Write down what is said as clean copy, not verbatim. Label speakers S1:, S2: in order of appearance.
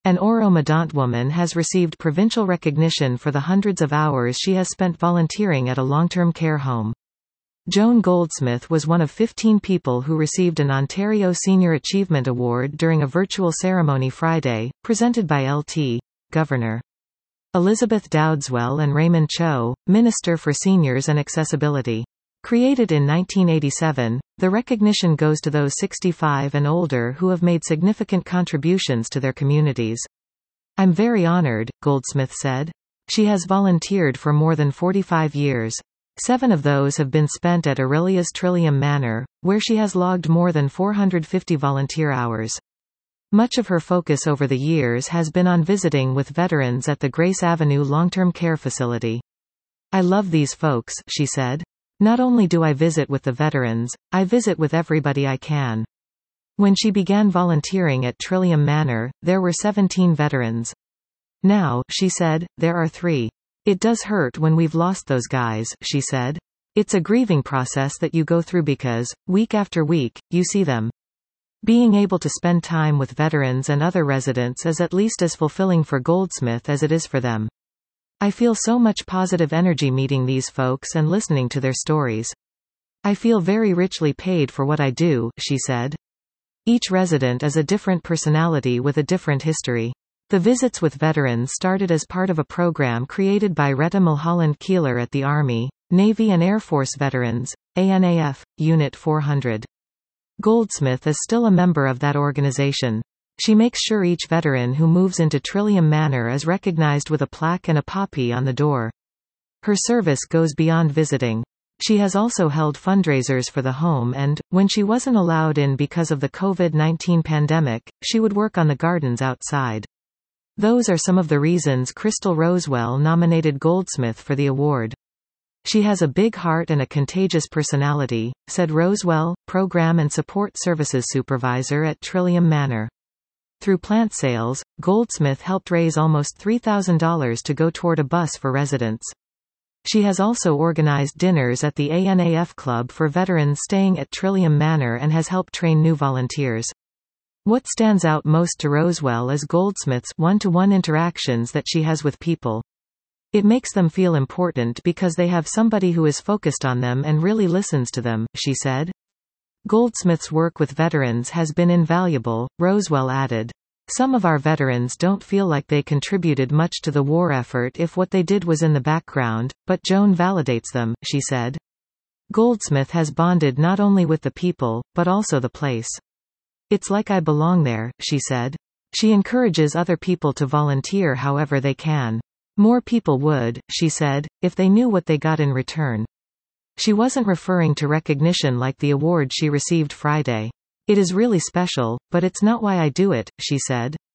S1: An Oro-Medonte woman has received provincial recognition for the hundreds of hours she has spent volunteering at a long-term care home. Joan Goldsmith was one of 15 people who received an Ontario Senior Achievement Award during a virtual ceremony Friday, presented by LT Governor Elizabeth Dowdeswell and Raymond Cho, Minister for Seniors and Accessibility. Created in 1987, the recognition goes to those 65 and older who have made significant contributions to their communities. "I'm very honored," Goldsmith said. She has volunteered for more than 45 years. 7 of those have been spent at Aurelia's Trillium Manor, where she has logged more than 450 volunteer hours. Much of her focus over the years has been on visiting with veterans at the Grace Avenue Long-Term Care Facility. "I love these folks," she said. "Not only do I visit with the veterans, I visit with everybody I can." When she began volunteering at Trillium Manor, there were 17 veterans. "Now," she said, "there are 3. It does hurt when we've lost those guys," she said. "It's a grieving process that you go through because, week after week, you see them." Being able to spend time with veterans and other residents is at least as fulfilling for Goldsmith as it is for them. "I feel so much positive energy meeting these folks and listening to their stories. I feel very richly paid for what I do," she said. Each resident is a different personality with a different history. The visits with veterans started as part of a program created by Retta Mulholland Keeler at the Army, Navy and Air Force Veterans, ANAF, Unit 400. Goldsmith is still a member of that organization. She makes sure each veteran who moves into Trillium Manor is recognized with a plaque and a poppy on the door. Her service goes beyond visiting. She has also held fundraisers for the home and, when she wasn't allowed in because of the COVID-19 pandemic, she would work on the gardens outside. Those are some of the reasons Crystal Rosewell nominated Goldsmith for the award. "She has a big heart and a contagious personality," said Rosewell, Program and Support Services Supervisor at Trillium Manor. Through plant sales, Goldsmith helped raise almost $3,000 to go toward a bus for residents. She has also organized dinners at the ANAF Club for veterans staying at Trillium Manor and has helped train new volunteers. What stands out most to Rosewell is Goldsmith's one-to-one interactions that she has with people. "It makes them feel important because they have somebody who is focused on them and really listens to them," she said. Goldsmith's work with veterans has been invaluable, Rosewell added. "Some of our veterans don't feel like they contributed much to the war effort if what they did was in the background, but Joan validates them," she said. Goldsmith has bonded not only with the people, but also the place. "It's like I belong there," she said. She encourages other people to volunteer however they can. "More people would," she said, "if they knew what they got in return." She wasn't referring to recognition like the award she received Friday. "It is really special, but it's not why I do it," she said.